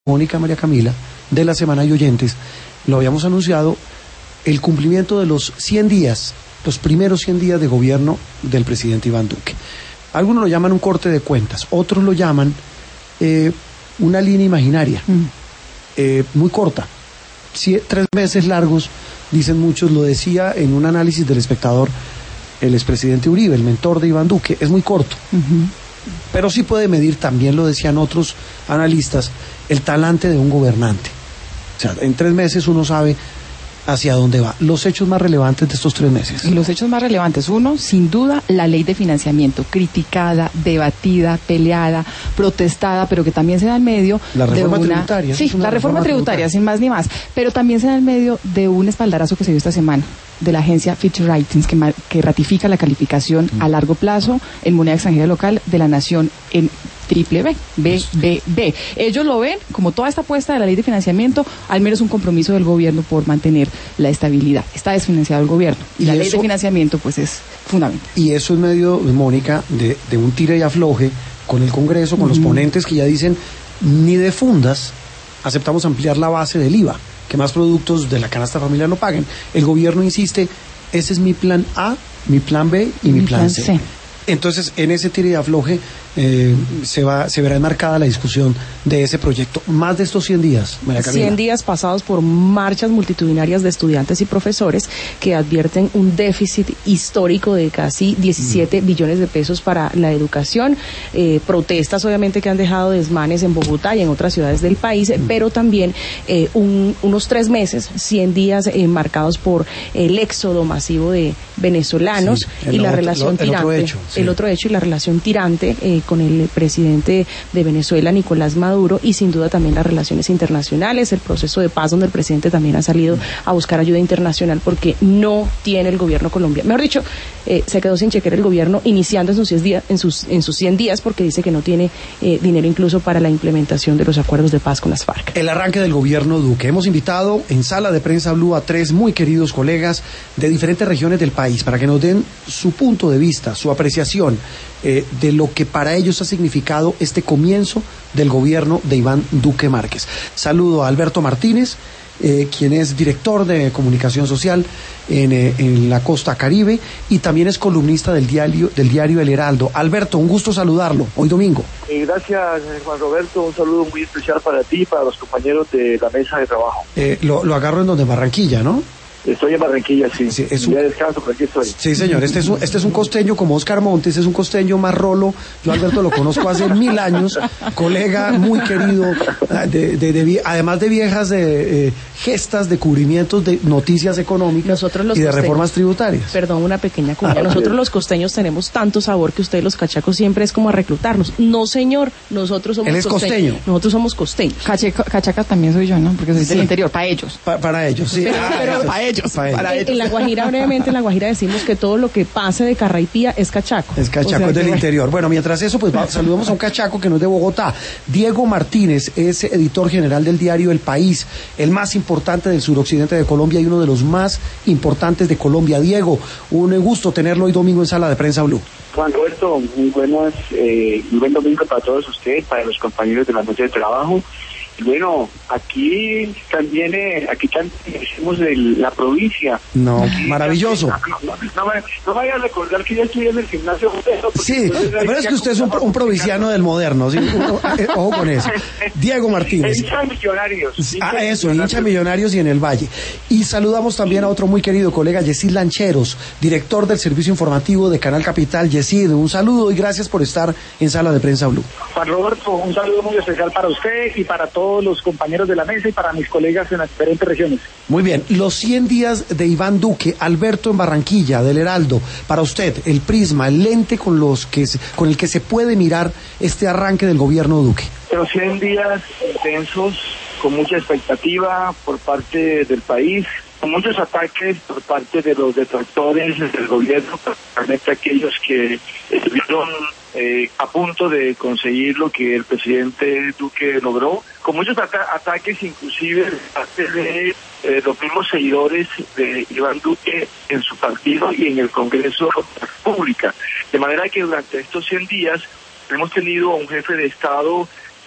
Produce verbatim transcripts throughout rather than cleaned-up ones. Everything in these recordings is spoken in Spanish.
Mónica, María Camila, de la Semana y Oyentes, lo habíamos anunciado, el cumplimiento de los cien días, los primeros cien días de gobierno del presidente Iván Duque. Algunos lo llaman un corte de cuentas, otros lo llaman eh, una línea imaginaria, mm. eh, muy corta, Sie- tres meses largos, dicen muchos, lo decía en un análisis del Espectador el expresidente Uribe, el mentor de Iván Duque, es muy corto. Uh-huh. Pero sí puede medir, también lo decían otros analistas, el talante de un gobernante. O sea, en tres meses uno sabe hacia dónde va. Los hechos más relevantes de estos tres meses. Y los hechos más relevantes, uno, sin duda, la ley de financiamiento, criticada, debatida, peleada, protestada, pero que también se da en medio la reforma de una... tributaria. Sí, una la reforma, reforma tributaria, tributaria, sin más ni más, pero también se da en medio de un espaldarazo que se dio esta semana de la agencia Fitch Ratings, que, que ratifica la calificación mm. a largo plazo en moneda extranjera local de la nación en triple B, B, B, B. Ellos lo ven como toda esta apuesta de la ley de financiamiento, al menos un compromiso del gobierno por mantener la estabilidad. Está desfinanciado el gobierno y, y la eso, ley de financiamiento pues es fundamental. Y eso en medio, Mónica, de, de un tire y afloje con el Congreso, con mm. los ponentes que ya dicen, ni de fundas aceptamos ampliar la base del I V A, que más productos de la canasta familiar no paguen. El gobierno insiste, ese es mi plan A, mi plan B y mi, mi plan, plan C. C. Entonces, en ese tire y afloje eh, se va, se verá enmarcada la discusión de ese proyecto. Más de estos cien días, María Camila. cien días pasados por marchas multitudinarias de estudiantes y profesores que advierten un déficit histórico de casi diecisiete mm. billones de pesos para la educación. Eh, protestas, obviamente, que han dejado desmanes en Bogotá y en otras ciudades del país, mm. pero también eh, un, unos tres meses, cien días eh, marcados por el éxodo masivo de venezolanos sí, y la otro, relación lo, el tirante. Otro hecho, sí. El otro hecho y la relación tirante eh, con el presidente de Venezuela, Nicolás Maduro, y sin duda también las relaciones internacionales, el proceso de paz donde el presidente también ha salido a buscar ayuda internacional porque no tiene el gobierno colombiano. Mejor dicho, eh, se quedó sin chequera el gobierno iniciando en sus, cien días, en sus, en sus cien días porque dice que no tiene eh, dinero incluso para la implementación de los acuerdos de paz con las FARC. El arranque del gobierno Duque. Hemos invitado en Sala de Prensa Blue a tres muy queridos colegas de diferentes regiones del país para que nos den su punto de vista, su apreciación eh, de lo que para ellos ha significado este comienzo del gobierno de Iván Duque Márquez. Saludo a Alberto Martínez, eh, quien es director de comunicación social en, eh, en la costa Caribe y también es columnista del diario, del diario El Heraldo. Alberto, un gusto saludarlo hoy domingo. Eh, gracias, Juan Roberto, un saludo muy especial para ti y para los compañeros de la mesa de trabajo. Eh, lo, lo agarro en donde Barranquilla, ¿no? Estoy en Barranquilla, sí. sí es un... Ya descanso, pero aquí estoy. Sí, señor. Este es un, este es un costeño como Oscar Montes, es un costeño más rolo. Yo, Alberto, lo conozco hace mil años. Colega muy querido, de, de, de, de, además de viejas de, eh, gestas de cubrimientos de noticias económicas Nosotros los y de costeños, reformas tributarias. Perdón, una pequeña cuña. Nosotros los costeños tenemos tanto sabor que ustedes los cachacos siempre es como a reclutarnos. No, señor, nosotros somos Él es costeños. costeño. Nosotros somos costeños. Cacheco, cachaca también soy yo, ¿no? Porque soy sí. del interior, para ellos. Pa, para ellos, sí. Pero, ah, pero para ellos, para ellos. Para ellos. En la Guajira, brevemente, en la Guajira decimos que todo lo que pase de Carraipía es cachaco. Es cachaco, o sea, es del interior. Bueno, mientras eso, pues va, saludamos a un cachaco que no es de Bogotá. Diego Martínez es editor general del diario El País, el más importante del suroccidente de Colombia y uno de los más importantes de Colombia. Diego, un gusto tenerlo hoy domingo en Sala de Prensa Blue. Juan Roberto, muy buenas, eh, muy buen domingo para todos ustedes, para los compañeros de la noche de trabajo. Bueno, aquí también, eh, aquí también hicimos el, la provincia. No, aquí, maravilloso. No, no, no, no, no vaya a recordar que yo estudié en el gimnasio. Sí, pero es que usted es un, un provinciano del moderno, ¿sí? Uno, eh, ojo con eso. Diego Martínez. Hincha Millonarios. Hincha ah, eso, hincha Millonarios y en el Valle. Y saludamos también a otro muy querido colega, Yesid Lancheros, director del servicio informativo de Canal Capital. Yesid, un saludo y gracias por estar en Sala de Prensa Blue. Juan Roberto, un saludo muy especial para usted y para todos los compañeros de la mesa y para mis colegas en las diferentes regiones. Muy bien, los cien días de Iván Duque, Alberto en Barranquilla, del Heraldo, para usted, el prisma, el lente con los que con el que se puede mirar este arranque del gobierno Duque. Los cien días intensos, con mucha expectativa por parte del país, con muchos ataques por parte de los detractores del gobierno, particularmente aquellos que estuvieron eh, a punto de conseguir lo que el presidente Duque logró, con muchos ata- ataques inclusive de parte de eh, los mismos seguidores de Iván Duque en su partido y en el Congreso de la República. De manera que durante estos cien días hemos tenido a un jefe de Estado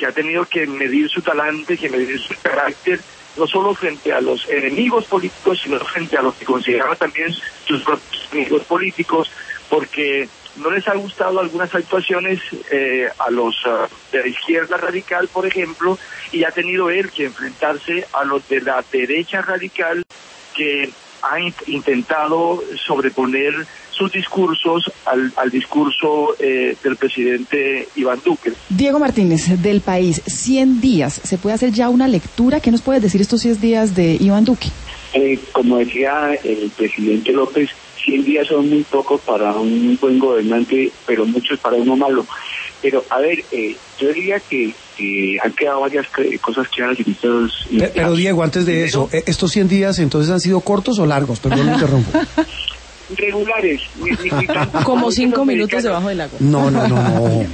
que ha tenido que medir su talante, que medir su carácter, no solo frente a los enemigos políticos, sino frente a los que consideraba también sus propios enemigos políticos, porque no les ha gustado algunas actuaciones eh, a los uh, de la izquierda radical, por ejemplo, y ha tenido él que enfrentarse a los de la derecha radical, que han intentado sobreponer sus discursos al, al discurso eh, del presidente Iván Duque. Diego Martínez, del País, cien días, ¿se puede hacer ya una lectura? ¿Qué nos puedes decir estos cien días de Iván Duque? Eh, como decía el presidente López, cien días son muy pocos para un buen gobernante, pero muchos para uno malo. Pero, a ver, eh, yo diría que eh, han quedado varias cosas claras en estos... Pero, pero Diego, antes de eso, ¿estos cien días entonces han sido cortos o largos? Perdón, me interrumpo. Regulares. Ni, ni, ni tan, como cinco minutos debajo del agua. No, no, no, no.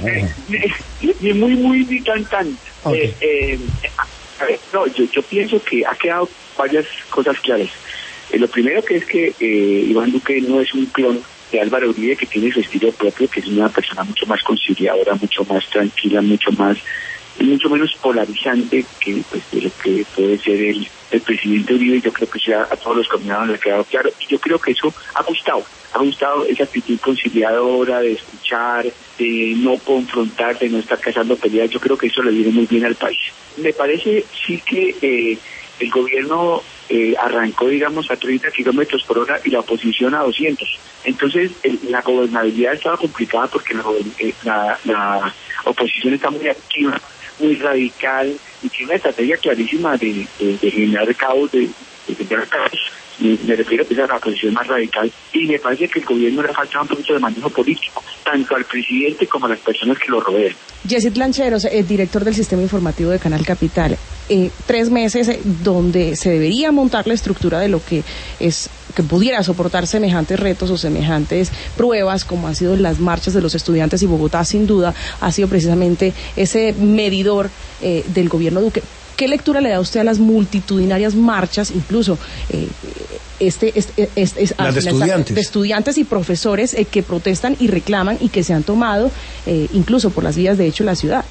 Ni, ni muy, muy, ni tan, tan. Okay. Eh, eh, a ver, no, yo, yo pienso que ha quedado varias cosas claras. Eh, lo primero que es que eh, Iván Duque no es un clon de Álvaro Uribe, que tiene su estilo propio, que es una persona mucho más conciliadora, mucho más tranquila, mucho más, mucho menos polarizante que pues, de lo que puede ser el, el presidente Uribe. Yo creo que ya a todos los combinados le ha quedado claro, y yo creo que eso ha gustado, ha gustado esa actitud conciliadora de escuchar, de no confrontar, de no estar cazando peleas. Yo creo que eso le viene muy bien al país. Me parece sí que eh, el gobierno eh, arrancó, digamos, a treinta kilómetros por hora y la oposición a doscientos. Entonces, el, la gobernabilidad estaba complicada porque la, eh, la, la oposición está muy activa, muy radical, y tiene una estrategia clarísima de, de, de generar caos, de, de generar caos. Me, me refiero a la posición más radical, y me parece que el gobierno le falta un poquito de manejo político, tanto al presidente como a las personas que lo rodean. Yesid Lancheros, el director del sistema informativo de Canal Capital, eh, tres meses eh, donde se debería montar la estructura de lo que es que pudiera soportar semejantes retos o semejantes pruebas como han sido las marchas de los estudiantes, y Bogotá sin duda ha sido precisamente ese medidor eh, del gobierno Duque. ¿Qué lectura le da usted a las multitudinarias marchas, incluso eh, este, este, este, este las de estudiantes. de estudiantes y profesores eh, que protestan y reclaman y que se han tomado eh, incluso por las vías de hecho de la ciudad?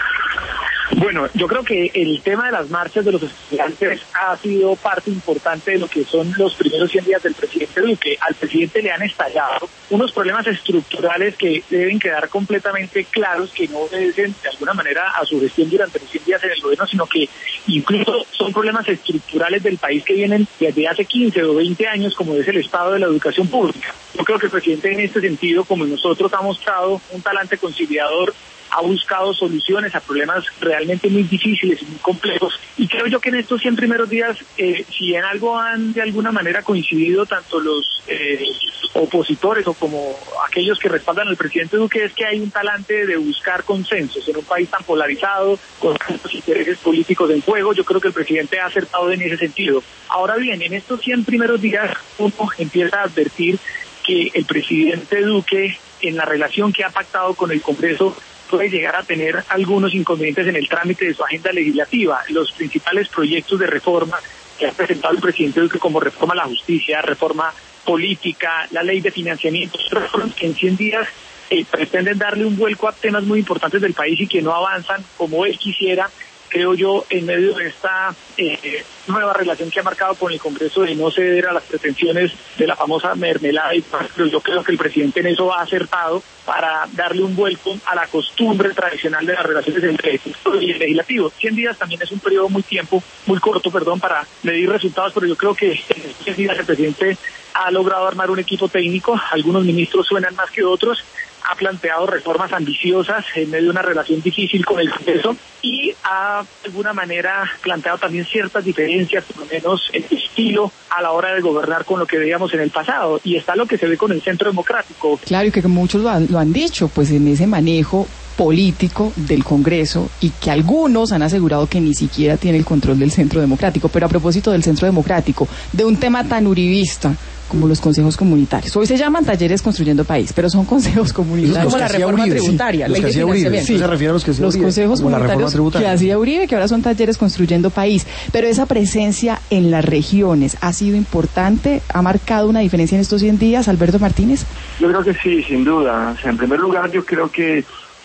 Bueno, yo creo que el tema de las marchas de los estudiantes ha sido parte importante de lo que son los primeros cien días del presidente Duque. Al presidente le han estallado unos problemas estructurales que deben quedar completamente claros, que no obedecen de alguna manera a su gestión durante los cien días en el gobierno, sino que incluso son problemas estructurales del país que vienen desde hace quince o veinte años, como es el estado de la educación pública. Yo creo que el presidente en este sentido, como nosotros, ha mostrado un talante conciliador, ha buscado soluciones a problemas realmente muy difíciles y muy complejos, y creo yo que en estos cien primeros días, eh, si en algo han de alguna manera coincidido tanto los eh, opositores o como aquellos que respaldan al presidente Duque, es que hay un talante de buscar consensos en un país tan polarizado, con tantos intereses políticos en juego. Yo creo que el presidente ha acertado en ese sentido. Ahora bien, en estos cien primeros días uno empieza a advertir que el presidente Duque, en la relación que ha pactado con el Congreso, puede llegar a tener algunos inconvenientes en el trámite de su agenda legislativa. Los principales proyectos de reforma que ha presentado el presidente Duque, como reforma a la justicia, reforma política, la ley de financiamiento, reformas que en cien días eh, pretenden darle un vuelco a temas muy importantes del país y que no avanzan como él quisiera, creo yo, en medio de esta eh, nueva relación que ha marcado con el Congreso de no ceder a las pretensiones de la famosa mermelada. Pero yo creo que el presidente en eso ha acertado para darle un vuelco a la costumbre tradicional de las relaciones entre el Ejecutivo y el Legislativo. cien días también es un periodo muy tiempo, muy corto, perdón, para medir resultados, pero yo creo que en estos cien días el presidente ha logrado armar un equipo técnico. Algunos ministros suenan más que otros, ha planteado reformas ambiciosas en medio de una relación difícil con el Congreso, y ha de alguna manera planteado también ciertas diferencias, por lo menos en estilo, a la hora de gobernar con lo que veíamos en el pasado. Y está lo que se ve con el Centro Democrático. Claro, y que muchos lo han, lo han dicho, pues en ese manejo político del Congreso, y que algunos han asegurado que ni siquiera tiene el control del Centro Democrático. Pero a propósito del Centro Democrático, de un tema tan uribista como los consejos comunitarios. Hoy se llaman talleres construyendo país, pero son consejos comunitarios. Como la reforma Uribe, tributaria, sí, ley los de que Uribe, financiamiento. sí, se refiere a los que hacía Los Uribe, consejos como la reforma comunitarios que tributaria. hacía Uribe, que ahora son talleres construyendo país. Pero esa presencia en las regiones ha sido importante, ha marcado una diferencia en estos cien días, Alberto Martínez. Yo creo que sí, sin duda. O sea, en primer lugar, yo creo que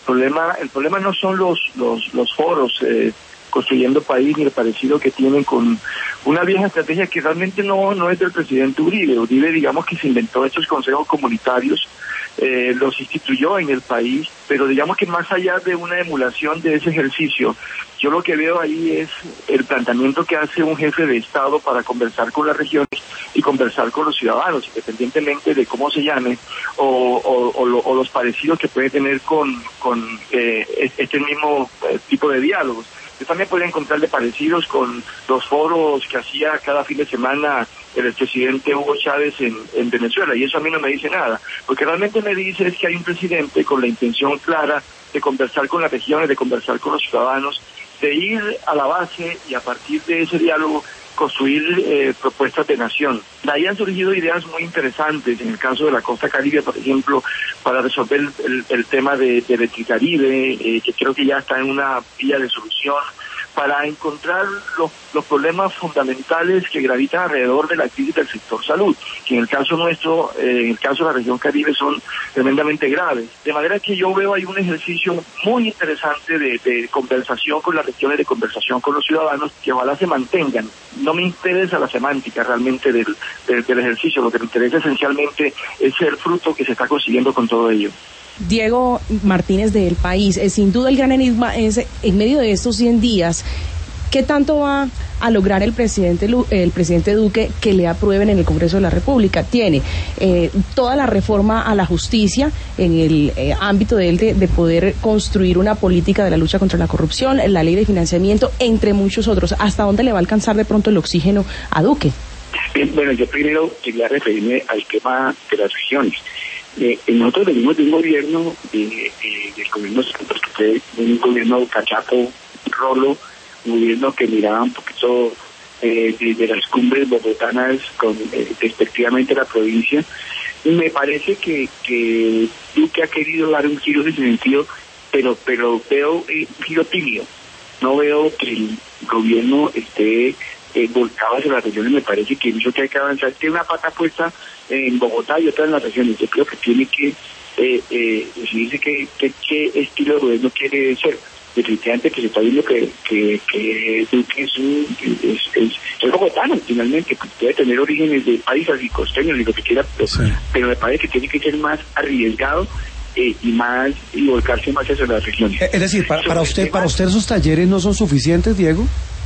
problema, el problema no son los los, los foros eh, construyendo país ni el parecido que tienen con una vieja estrategia que realmente no no es del presidente Uribe. Uribe, digamos que se inventó estos consejos comunitarios, eh, los instituyó en el país, pero digamos que más allá de una emulación de ese ejercicio, yo lo que veo ahí es el planteamiento que hace un jefe de Estado para conversar con las regiones y conversar con los ciudadanos, independientemente de cómo se llame, o, o, o, lo, o los parecidos que puede tener con, con eh, este mismo eh, tipo de diálogos. Yo también podría encontrarle parecidos con los foros que hacía cada fin de semana el expresidente Hugo Chávez en, en Venezuela, y eso a mí no me dice nada, porque realmente me dice es que hay un presidente con la intención clara de conversar con las regiones, de conversar con los ciudadanos, de ir a la base y a partir de ese diálogo construir eh, propuestas de nación. De ahí han surgido ideas muy interesantes, en el caso de la costa caribe, por ejemplo, para resolver el, el, el tema de, de Electricaribe, eh, que creo que ya está en una vía de solución, para encontrar los, los problemas fundamentales que gravitan alrededor de la crisis del sector salud, que en el caso nuestro, eh, en el caso de la región Caribe, son tremendamente graves. De manera que yo veo ahí un ejercicio muy interesante de, de conversación con las regiones, de conversación con los ciudadanos, que ojalá se mantengan. No me interesa la semántica realmente del, del, del ejercicio, lo que me interesa esencialmente es el fruto que se está consiguiendo con todo ello. Diego Martínez de El País, eh, sin duda el gran enigma es, en medio de estos cien días, ¿qué tanto va a lograr el presidente el presidente Duque que le aprueben en el Congreso de la República? Tiene eh, toda la reforma a la justicia en el eh, ámbito de él de, de poder construir una política de la lucha contra la corrupción, la ley de financiamiento, entre muchos otros. ¿Hasta dónde le va a alcanzar de pronto el oxígeno a Duque? Bien, bueno, yo primero quería referirme al tema de las regiones. Eh, nosotros venimos de un gobierno de, de, del gobierno Santos, que fue un gobierno cachapo, rolo, un gobierno que miraba un poquito eh, de, de las cumbres bogotanas con eh, respectivamente la provincia. Y me parece que, que Duque ha querido dar un giro en ese sentido, pero pero veo eh, un giro tímido. No veo que el gobierno esté eh, volcado hacia las regiones. Me parece que eso que hay que avanzar. Tiene una pata puesta en Bogotá y otra en las regiones. Yo creo que tiene que eh, eh, decidirse qué, qué, qué estilo de gobierno quiere ser. Definitivamente que se está viendo que que, que Duque es un es, es, es bogotano finalmente, pues puede tener orígenes de paisas y costeños y lo que quiera, pero, sí. pero me parece que tiene que ser más arriesgado eh, y más y volcarse más hacia las regiones. Es decir, para, para usted para usted esos talleres no son suficientes, Diego.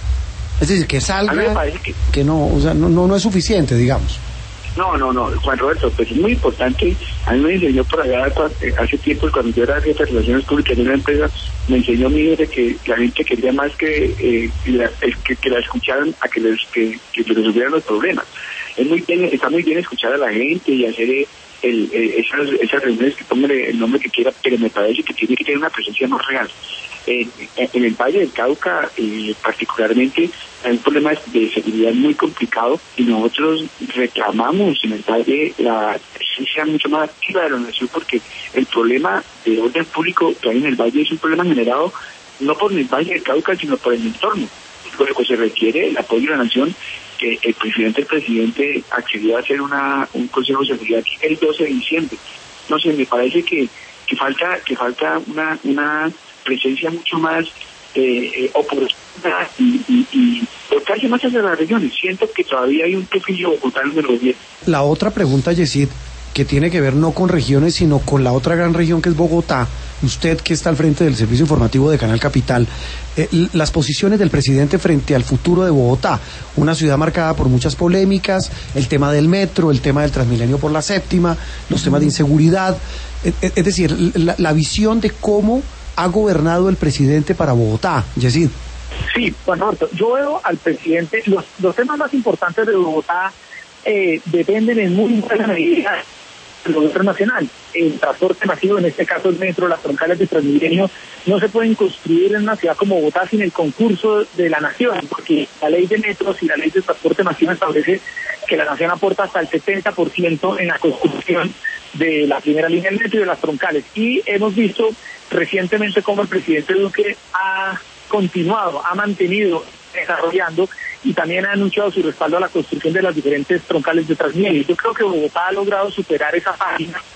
Es decir, que salga que, que no, o sea, no no no es suficiente, digamos. No, no, no, Juan Roberto, pues es muy importante. A mí me enseñó por allá hace tiempo, cuando yo era jefe de relaciones públicas en una empresa, me enseñó mi de que la gente quería más que, eh, la, que, que la escucharan a que les que, que les resolvieran los problemas. Es muy bien, está muy bien escuchar a la gente y hacer el, el, esas, esas reuniones, que póngale el nombre que quiera, pero me parece que tiene que tener una presencia más real. En, en el Valle del Cauca, eh, particularmente, hay un problema de seguridad muy complicado y nosotros reclamamos en el Valle la presencia mucho más activa de la nación, porque el problema de orden público que hay en el Valle es un problema generado no por el Valle del Cauca, sino por el entorno. Por lo que se requiere el apoyo de la nación, que el presidente el presidente accedió a hacer una un consejo de seguridad el doce de diciembre. No sé, me parece que, que falta que falta una una presencia mucho más eh, eh, oportuna y, y, y volcarse más hacia las regiones. Siento que todavía hay un pequeño bogotano en el gobierno. La otra pregunta, Yesid, que tiene que ver no con regiones, sino con la otra gran región que es Bogotá. Usted, que está al frente del servicio informativo de Canal Capital, eh, las posiciones del presidente frente al futuro de Bogotá, una ciudad marcada por muchas polémicas, el tema del metro, el tema del Transmilenio por la séptima, los temas de inseguridad, eh, es decir, la, la visión de cómo ha gobernado el presidente para Bogotá. Yesid. Sí, Juan Roberto, yo veo al presidente, los, los temas más importantes de Bogotá eh, dependen en muy buena medida del gobierno nacional. El transporte masivo, en este caso el metro, las troncales de Transmilenio, no se pueden construir en una ciudad como Bogotá sin el concurso de la nación, porque la ley de metros y la ley de transporte masivo establece que la nación aporta hasta el setenta por ciento en la construcción de la primera línea del metro y de las troncales. Y hemos visto recientemente cómo el presidente Duque ha continuado, ha mantenido desarrollando y también ha anunciado su respaldo a la construcción de las diferentes troncales de Transmilenio. Yo creo que Bogotá ha logrado superar esa página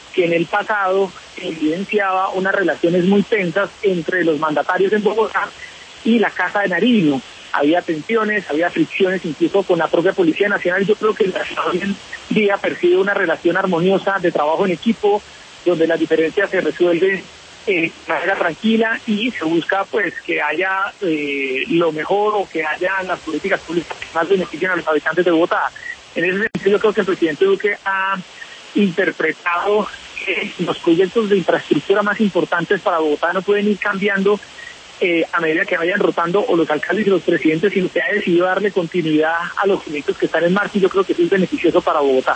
que en el pasado evidenciaba unas relaciones muy tensas entre los mandatarios en Bogotá y la Casa de Nariño. Había tensiones, había fricciones incluso con la propia Policía Nacional. Yo creo que la ciudad hoy en día percibe una relación armoniosa de trabajo en equipo, donde las diferencias se resuelven eh, de manera tranquila y se busca pues que haya eh, lo mejor o que haya las políticas públicas que más beneficien a los habitantes de Bogotá. En ese sentido, yo creo que el presidente Duque ha interpretado que los proyectos de infraestructura más importantes para Bogotá no pueden ir cambiando eh, a medida que vayan rotando o los alcaldes y los presidentes, sino que ha decidido darle continuidad a los proyectos que están en marcha, y yo creo que eso es beneficioso para Bogotá.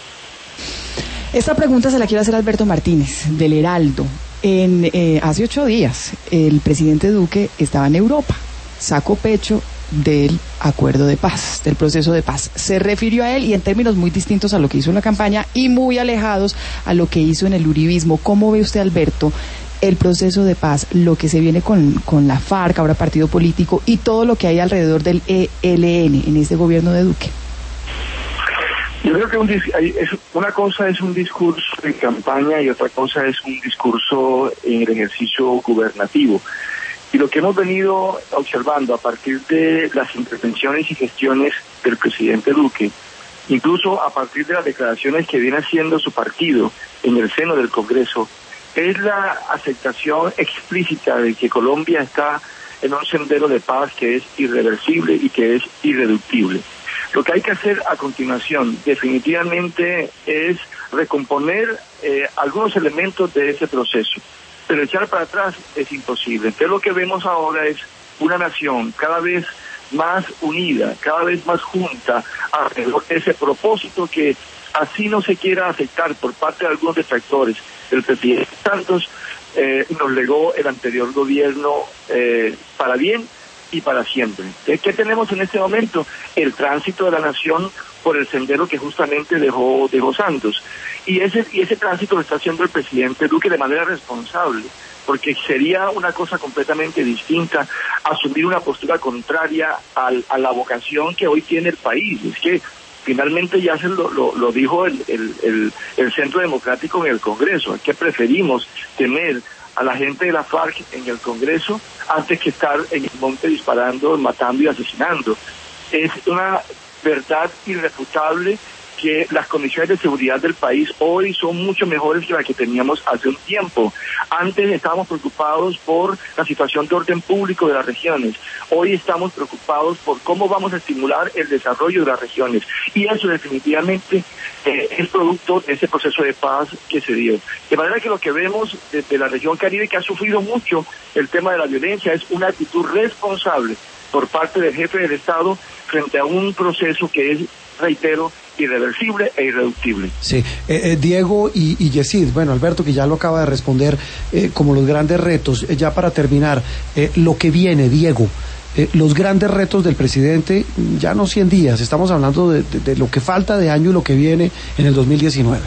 Esta pregunta se la quiero hacer a Alberto Martínez, del Heraldo. En, eh, hace ocho días, el presidente Duque estaba en Europa, sacó pecho del acuerdo de paz, del proceso de paz. Se refirió a él y en términos muy distintos a lo que hizo en la campaña y muy alejados a lo que hizo en el uribismo. ¿Cómo ve usted, Alberto, el proceso de paz, lo que se viene con, con la FARC, ahora partido político, y todo lo que hay alrededor del E L N en este gobierno de Duque? Yo creo que un, es, una cosa es un discurso de campaña y otra cosa es un discurso en el ejercicio gubernativo. Y lo que hemos venido observando a partir de las intervenciones y gestiones del presidente Duque, incluso a partir de las declaraciones que viene haciendo su partido en el seno del Congreso, es la aceptación explícita de que Colombia está en un sendero de paz que es irreversible y que es irreductible. Lo que hay que hacer a continuación definitivamente es recomponer eh, algunos elementos de ese proceso, pero echar para atrás es imposible. Entonces lo que vemos ahora es una nación cada vez más unida, cada vez más junta alrededor de ese propósito que así no se quiera aceptar por parte de algunos detractores. El presidente Santos eh, nos legó el anterior gobierno eh, para bien y para siempre. Entonces, ¿qué tenemos en este momento? El tránsito de la nación por el sendero que justamente dejó, dejó Santos. Y ese, y ese tránsito lo está haciendo el presidente Duque de manera responsable, porque sería una cosa completamente distinta asumir una postura contraria al, a la vocación que hoy tiene el país. Es que finalmente ya se lo, lo, lo dijo el, el, el, el Centro Democrático en el Congreso, es que preferimos tener a la gente de la FARC en el Congreso antes que estar en el monte disparando, matando y asesinando. Es una verdad irrefutable que las condiciones de seguridad del país hoy son mucho mejores que las que teníamos hace un tiempo. Antes estábamos preocupados por la situación de orden público de las regiones. Hoy estamos preocupados por cómo vamos a estimular el desarrollo de las regiones. Y eso definitivamente eh, es producto de ese proceso de paz que se dio. De manera que lo que vemos desde la región Caribe, que ha sufrido mucho el tema de la violencia, es una actitud responsable por parte del jefe del Estado frente a un proceso que es, reitero, irreversible e irreductible. Sí, eh, eh, Diego y, y Yesid, bueno, Alberto, que ya lo acaba de responder, eh, como los grandes retos, eh, ya para terminar, eh, lo que viene, Diego, eh, los grandes retos del presidente, ya no cien días, estamos hablando de, de, de lo que falta de año y lo que viene en el dos mil diecinueve.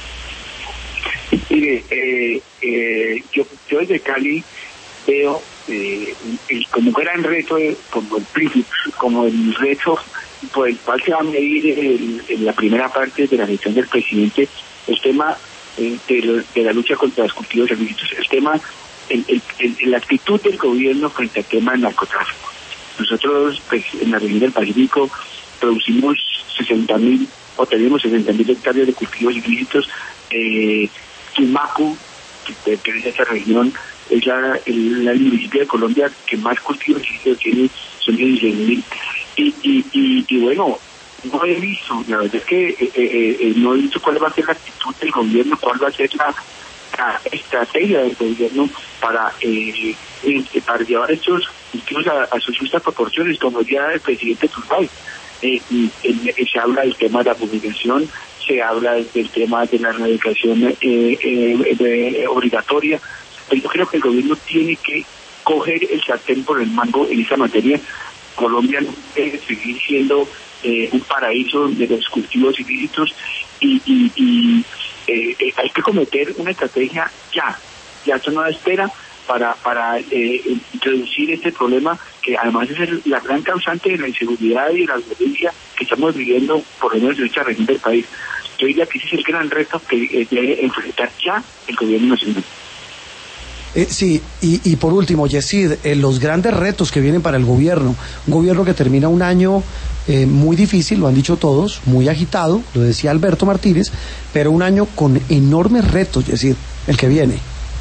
Mire, eh, eh, yo, yo desde Cali veo eh, el, como un gran reto, como el príncipe, como el reto por el cual se va a medir el, en la primera parte de la gestión del presidente el tema eh, de, lo, de la lucha contra los cultivos ilícitos, el tema, el, el, el, la actitud del gobierno frente al tema del narcotráfico. Nosotros pues, en la región del Pacífico producimos sesenta mil o tenemos sesenta mil hectáreas de cultivos ilícitos. eh, Tumaco, que pertenece a esta región, es la, el, el municipio de Colombia que más cultivos ilícitos tiene, son dieciséis mil. Y, y, y, y bueno, no he visto, la verdad es que eh, eh, eh, no he visto cuál va a ser la actitud del gobierno, cuál va a ser la, la estrategia del gobierno para, eh, eh, para llevar estos cultivos a, a sus justas proporciones, como ya el presidente Turbay. Eh, eh, se habla del tema de la publicación, se habla del tema de la erradicación eh, eh, de, obligatoria, pero yo creo que el gobierno tiene que coger el sartén por el mango en esa materia. Colombia debe seguir siendo eh, un paraíso de los cultivos ilícitos y, y, y eh, eh, hay que cometer una estrategia ya, ya esto no da espera para para eh, reducir este problema que además es el, la gran causante de la inseguridad y de la violencia que estamos viviendo por lo menos en esta región del país. yo diría que ese es el gran reto que eh, debe enfrentar ya el gobierno nacional. Eh, sí, y, y por último, Yesid, eh, los grandes retos que vienen para el gobierno, un gobierno que termina un año eh, muy difícil, lo han dicho todos, muy agitado, lo decía Alberto Martínez, pero un año con enormes retos, Yesid, el que viene.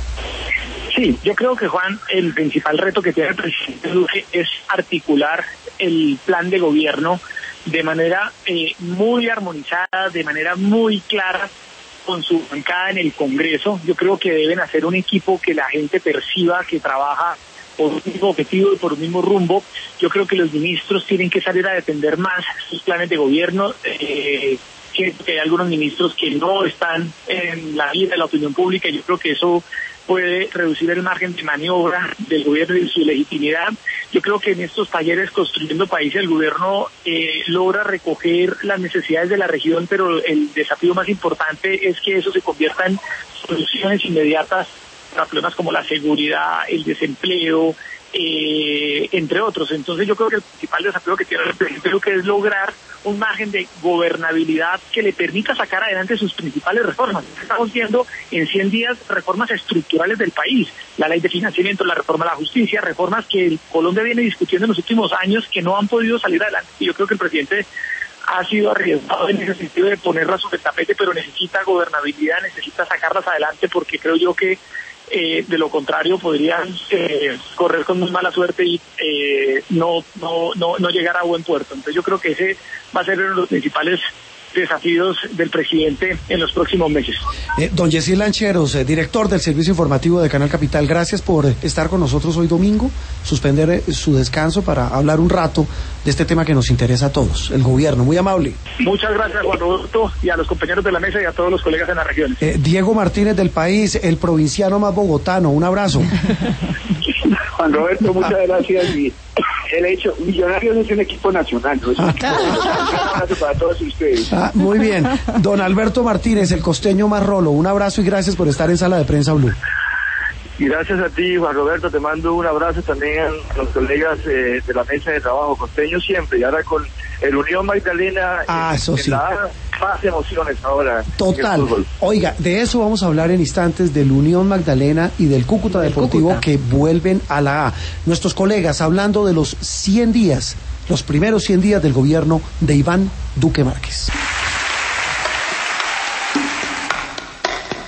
Sí, yo creo que, Juan, el principal reto que tiene el presidente Duque es articular el plan de gobierno de manera eh, muy armonizada, de manera muy clara, con su bancada en el Congreso. Yo creo que deben hacer un equipo que la gente perciba que trabaja por un mismo objetivo y por un mismo rumbo. Yo creo que los ministros tienen que salir a defender más sus planes de gobierno. Eh, que hay algunos ministros que no están en la vida de la opinión pública y yo creo que eso puede reducir el margen de maniobra del gobierno y su legitimidad. Yo creo que en estos talleres Construyendo País el gobierno eh, logra recoger las necesidades de la región, pero el desafío más importante es que eso se convierta en soluciones inmediatas para problemas como la seguridad, el desempleo, eh, entre otros. Entonces yo creo que el principal desafío que tiene el presidente creo que es lograr un margen de gobernabilidad que le permita sacar adelante sus principales reformas. Estamos viendo en cien días reformas estructurales del país, la ley de financiamiento, la reforma de la justicia, reformas que el Colombia viene discutiendo en los últimos años que no han podido salir adelante. Y yo creo que el presidente ha sido arriesgado en ese sentido de ponerlas sobre el tapete, pero necesita gobernabilidad, necesita sacarlas adelante porque creo yo que Eh, de lo contrario podrían eh, correr con muy mala suerte y eh, no, no, no, no llegar a buen puerto. Entonces yo creo que ese va a ser uno de los principales desafíos del presidente en los próximos meses. Eh, don Yesid Lancheros, eh, director del Servicio Informativo de Canal Capital, gracias por estar con nosotros hoy domingo, suspender eh, su descanso para hablar un rato de este tema que nos interesa a todos, el gobierno. Muy amable. Muchas gracias, Juan Roberto, y a los compañeros de la mesa y a todos los colegas en las regiones. Eh, Diego Martínez del País, el provinciano más bogotano, un abrazo. Juan Roberto, muchas gracias. Y el hecho, Millonarios es un equipo nacional, no es un equipo nacional. Un abrazo para todos ustedes. Ah, muy bien. Don Alberto Martínez, el costeño más rolo, un abrazo y gracias por estar en Sala de Prensa Blue. Y gracias a ti, Juan Roberto, te mando un abrazo también a los colegas eh, de la mesa de trabajo, costeño siempre, y ahora con el Unión Magdalena, ah, eso sí. da más emociones ahora. Total. Oiga, de eso vamos a hablar en instantes, del Unión Magdalena y del Cúcuta del Deportivo Cúcuta, que vuelven a la A. Nuestros colegas hablando de los cien días, los primeros cien días del gobierno de Iván Duque Márquez.